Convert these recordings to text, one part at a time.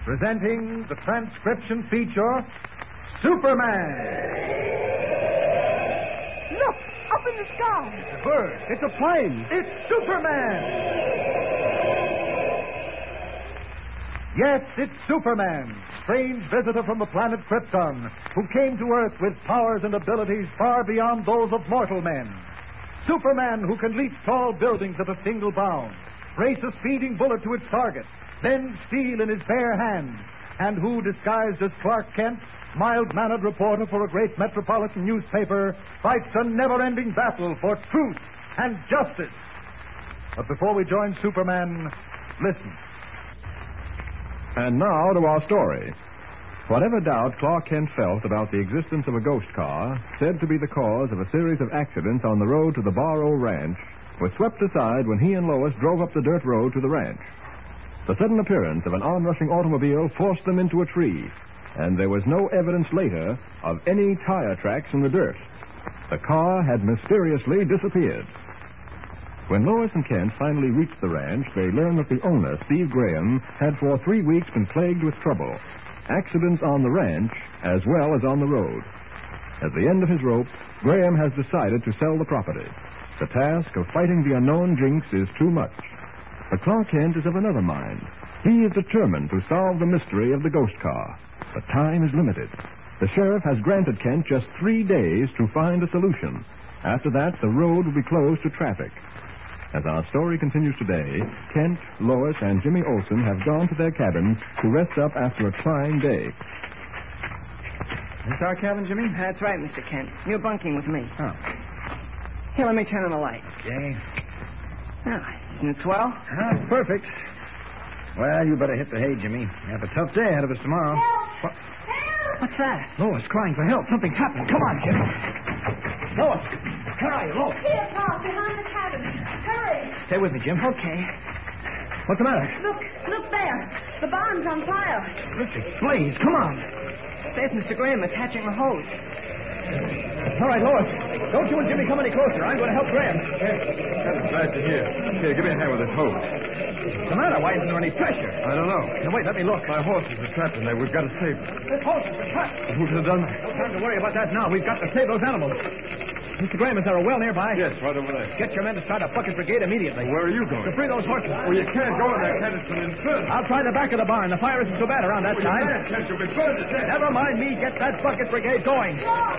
presenting the transcription feature, Superman. Look, up in the sky. It's a bird. It's a plane. It's Superman. Yes, it's Superman, strange visitor from the planet Krypton, who came to Earth with powers and abilities far beyond those of mortal men. Superman, who can leap tall buildings at a single bound, race a speeding bullet to its target, bend steel in his bare hands, and who, disguised as Clark Kent, mild-mannered reporter for a great metropolitan newspaper, fights a never-ending battle for truth and justice. But before we join Superman, listen. And now to our story. Whatever doubt Clark Kent felt about the existence of a ghost car, said to be the cause of a series of accidents on the road to the Barrow Ranch, was swept aside when he and Lois drove up the dirt road to the ranch. The sudden appearance of an onrushing automobile forced them into a tree, and there was no evidence later of any tire tracks in the dirt. The car had mysteriously disappeared. When Lois and Kent finally reached the ranch, they learned that the owner, Steve Graham, had for 3 weeks been plagued with trouble. Accidents on the ranch as well as on the road. At the end of his rope, Graham has decided to sell the property. The task of fighting the unknown jinx is too much. But Clark Kent is of another mind. He is determined to solve the mystery of the ghost car. But time is limited. The sheriff has granted Kent just 3 days to find a solution. After that, the road will be closed to traffic. As our story continues today, Kent, Lois, and Jimmy Olsen have gone to their cabin to rest up after a trying day. This our cabin, Jimmy? That's right, Mr. Kent. You're bunking with me. Oh. Here, let me turn on the light. Okay. Now, isn't it swell? Perfect. Well, you better hit the hay, Jimmy. You have a tough day ahead of us tomorrow. Help! What's that? Lois crying for help. Something's happening. Come on, Jimmy. Lois! Where are you, Lois? Here, Pop, behind the cabin. Hurry. Stay with me, Jim. Okay. What's the matter? Look there. The barn's on fire. Richard, blaze. Come on. There's Mr. Graham attaching the hose. All right, Lois. Don't you and Jimmy come any closer. I'm going to help Graham. I'm glad to hear. Here, give me a hand with this hose. What's the matter? Why isn't there any pressure? I don't know. Now, wait, let me look. My horses are trapped in there. We've got to save them. This horse is trapped. Who could have done that? No time to worry about that now. We've got to save those animals. Mr. Graham, is there a well nearby? Yes, right over there. Get your men to start a bucket brigade immediately. Where are you going? To free those horses. Well, you can't go in there, Kent. It's an inferno. I'll try the back of the barn. The fire isn't so bad around that You side. can't, Kent. You'll be burned to death. Never mind me. Get that bucket brigade going.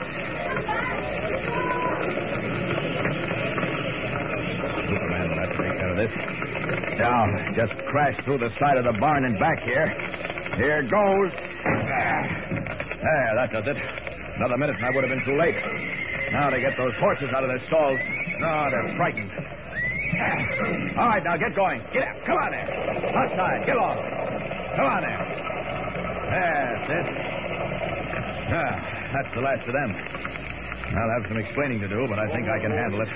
Superman will have to take care of this. Now, just crash through the side of the barn and back here. Here goes. There, that does it. Another minute and I would have been too late. Now to get those horses out of their stalls. No, they're frightened. All right, now get going. Get up. Come on there. Outside. Get along. Come on there. That's it. That's the last of them. I'll have some explaining to do, but I think I can handle it.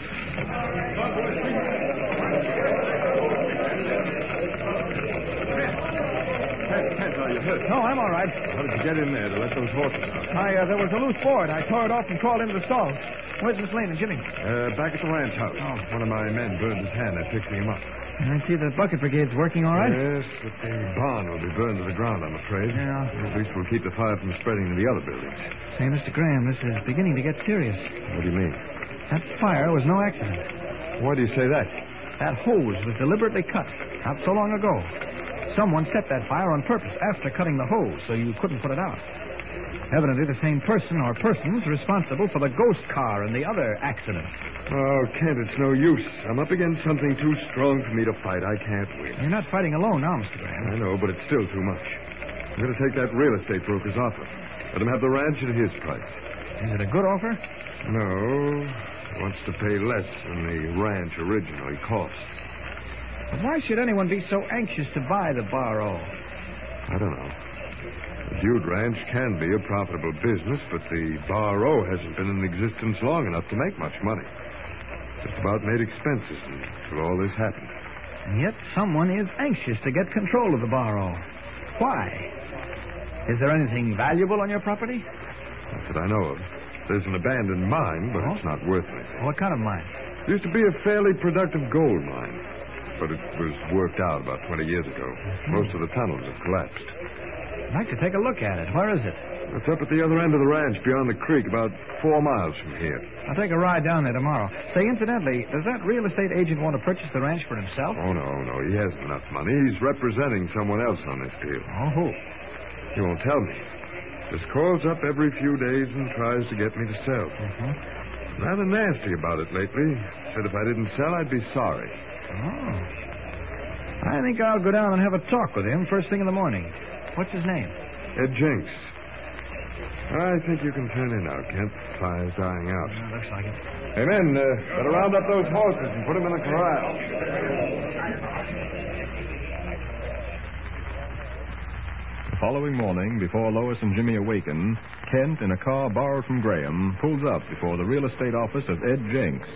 Kent, are you hurt? No, I'm all right. How did you get in there to let those horses out? There was a loose board. I tore it off and crawled into the stalls. Where's Miss Lane and Jimmy? Back at the ranch house. Oh. One of my men burned his hand. They're fixing him up. I see the bucket brigade's working all right. Yes, but the barn will be burned to the ground, I'm afraid. Yeah. At least we'll keep the fire from spreading to the other buildings. Say, Mr. Graham, this is beginning to get serious. What do you mean? That fire was no accident. Why do you say that? That hose was deliberately cut not so long ago. Someone set that fire on purpose after cutting the hose so you couldn't put it out. Evidently, the same person or persons responsible for the ghost car and the other accident. Oh, Kent, it's no use. I'm up against something too strong for me to fight. I can't win. You're not fighting alone now, Mr. Graham. I know, but it's still too much. I'm going to take that real estate broker's offer. Let him have the ranch at his price. Is it a good offer? No. He wants to pay less than the ranch originally cost. But why should anyone be so anxious to buy the Barrow? I don't know. The Dude Ranch can be a profitable business, but the Barrow hasn't been in existence long enough to make much money. Just about made expenses until all this happened. And yet someone is anxious to get control of the Barrow. Why? Is there anything valuable on your property? Not that I know of. There's an abandoned mine, but it's not worth anything. What kind of mine? It used to be a fairly productive gold mine, but it was worked out about 20 years ago. Most of the tunnels have collapsed. I'd like to take a look at it. Where is it? It's up at the other end of the ranch, beyond the creek, about 4 miles from here. I'll take a ride down there tomorrow. Say, incidentally, does that real estate agent want to purchase the ranch for himself? Oh, no. He hasn't enough money. He's representing someone else on this deal. Oh, who? He won't tell me. Just calls up every few days and tries to get me to sell. Rather nasty about it lately. Said if I didn't sell, I'd be sorry. Oh. I think I'll go down and have a talk with him first thing in the morning. What's his name? Ed Jenks. I think you can turn in now, Kent. Fire's dying out. Yeah, looks like it. Hey, men, better round up those horses and put them in the corral. The following morning, before Lois and Jimmy awaken, Kent, in a car borrowed from Graham, pulls up before the real estate office of Ed Jenks.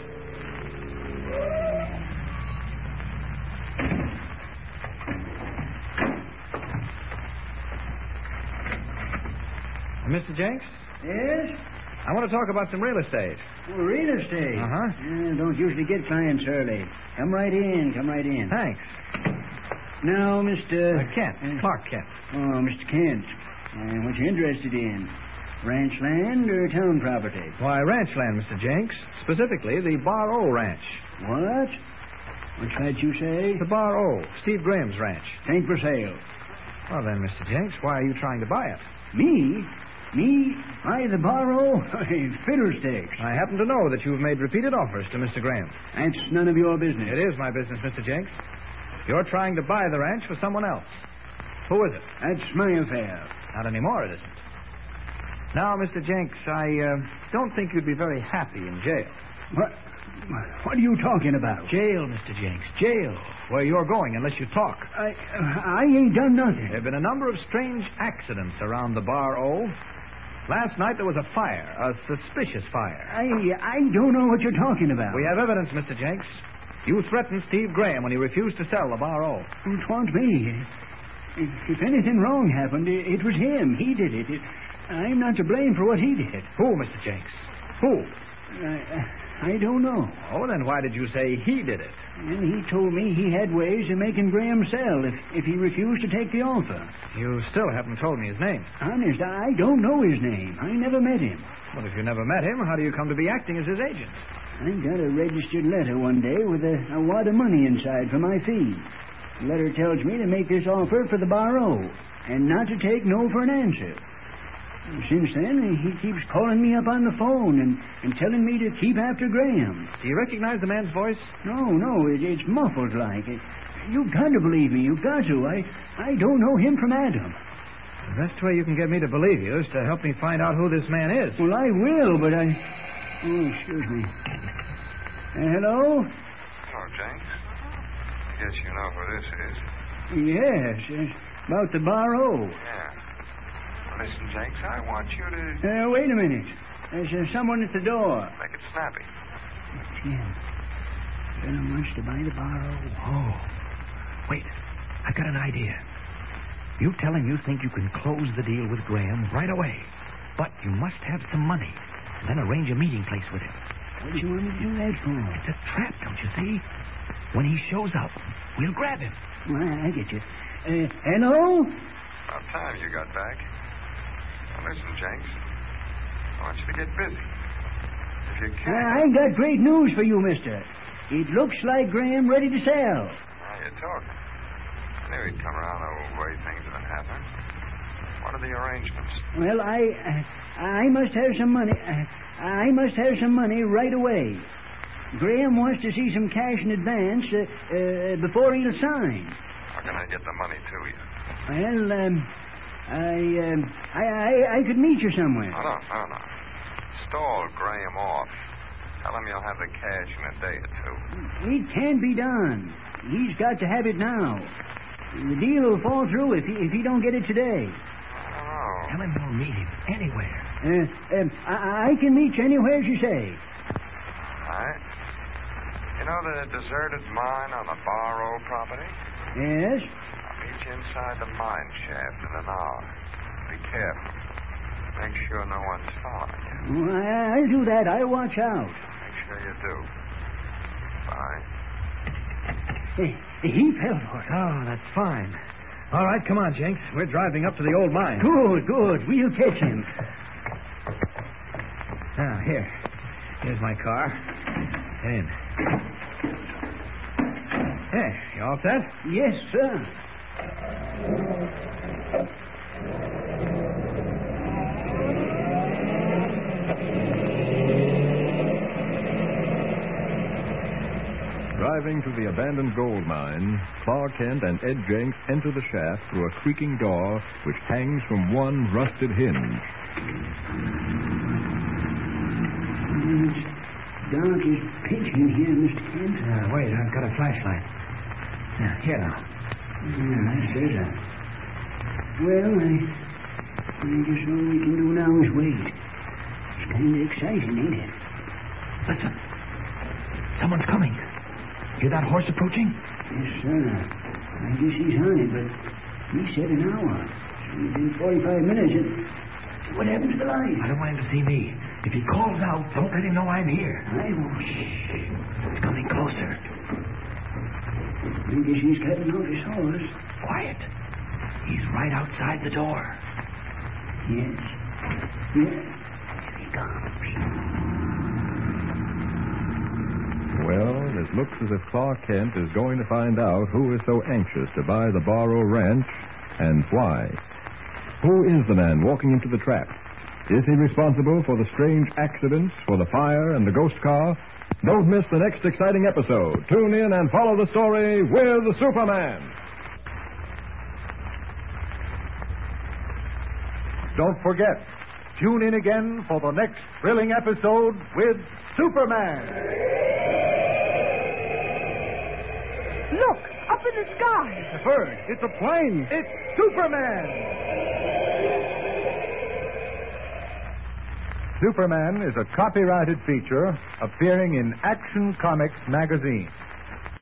Mr. Jenks? Yes? I want to talk about some real estate. Oh, real estate? Uh-huh. Don't usually get clients early. Come right in. Thanks. Now, Mr. Kent. Clark Kent. Oh, Mr. Kent. What you interested in? Ranch land or town property? Why, ranch land, Mr. Jenks. Specifically, the Bar O Ranch. What? What's that you say? The Bar O, Steve Graham's ranch. Ain't for sale. Well, then, Mr. Jenks, why are you trying to buy it? Me? Me? Buy the borrow? Fiddlesticks. I happen to know that you've made repeated offers to Mr. Graham. That's none of your business. It is my business, Mr. Jenks. You're trying to buy the ranch for someone else. Who is it? That's my affair. Not anymore, it isn't. Now, Mr. Jenks, I don't think you'd be very happy in jail. What are you talking about? Jail, Mr. Jenks, jail. Where you're going unless you talk. I ain't done nothing. There have been a number of strange accidents around the Bar O. Last night there was a fire, a suspicious fire. I don't know what you're talking about. We have evidence, Mr. Jenks. You threatened Steve Graham when he refused to sell the Bar O. It wasn't me. If anything wrong happened, it was him. He did it. I'm not to blame for what he did. Who, Mr. Jenks? Who? I don't know. Oh, then why did you say he did it? And he told me he had ways of making Graham sell if he refused to take the offer. You still haven't told me his name. Honest, I don't know his name. I never met him. Well, if you never met him, how do you come to be acting as his agent? I got a registered letter one day with a wad of money inside for my fee. The letter tells me to make this offer for the Bar O and not to take no for an answer. Since then, he keeps calling me up on the phone and telling me to keep after Graham. Do you recognize the man's voice? No, it's muffled like. You've got to believe me. You've got to. I don't know him from Adam. The best way you can get me to believe you is to help me find out who this man is. Well, I will, but I... Oh, excuse me. Hello? Hello, Jenks. I guess you know who this is. Yes, about the Bar O. Yeah. Listen, Jenks, I want you to... Wait a minute. There's someone at the door. Make it snappy. Jim, Venom wants to buy the Bar O. Oh. Wait. I've got an idea. You tell him you think you can close the deal with Graham right away. But you must have some money. And then arrange a meeting place with him. What do you want me to do that for? It's a trap, don't you see? When he shows up, we'll grab him. Well, I get you. Hello? About time you got back. Now, listen, Jenks. I want you to get busy. If you can... I got great news for you, mister. It looks like Graham ready to sell. Now you're talking. I knew he'd come around the way things have been happening. What are the arrangements? Well, I must have some money. I must have some money right away. Graham wants to see some cash in advance before he'll sign. How can I get the money to you? Well, I could meet you somewhere. No. Stall Graham off. Tell him you'll have the cash in a day or two. It can't be done. He's got to have it now. The deal will fall through if he don't get it today. Oh. Tell him you'll meet him anywhere. I can meet you anywhere you say. All right. You know the deserted mine on the Bar O property? Yes? I'll meet you inside the mine shaft in an hour. Be careful. Make sure no one's following you. Well, I'll do that. I'll watch out. Make sure you do. Bye. He fell for it. Oh, that's fine. All right, come on, Jenks. We're driving up to the old mine. Good. We'll catch him. Now, here's my car. Get in. Hey, you all set? Yes, sir. Driving to the abandoned gold mine, Clark Kent and Ed Jenks enter the shaft through a creaking door which hangs from one rusted hinge. It's dark as pitch in here, Mr. Kent. Wait, I've got a flashlight. Here now. Yeah, that's it. Well, I guess all we can do now is wait. It's kind of exciting, ain't it? Listen. Someone's coming. Hear that horse approaching? Yes, sir. I guess he's on it, but he said an hour. So within 45 minutes. What happened to the light? I don't want him to see me. If he calls out, don't let him know I'm here. I won't. It's coming closer. I guess he's cutting out his horse. Quiet. He's right outside the door. Yes. Here he comes. Well, it looks as if Clark Kent is going to find out who is so anxious to buy the Barrow Ranch and why. Who is the man walking into the trap? Is he responsible for the strange accidents, for the fire and the ghost car? Don't miss the next exciting episode. Tune in and follow the story with the Superman. Don't forget, tune in again for the next thrilling episode with Superman. Look, up in the sky. A bird. It's a plane. It's Superman. Superman is a copyrighted feature appearing in Action Comics magazine.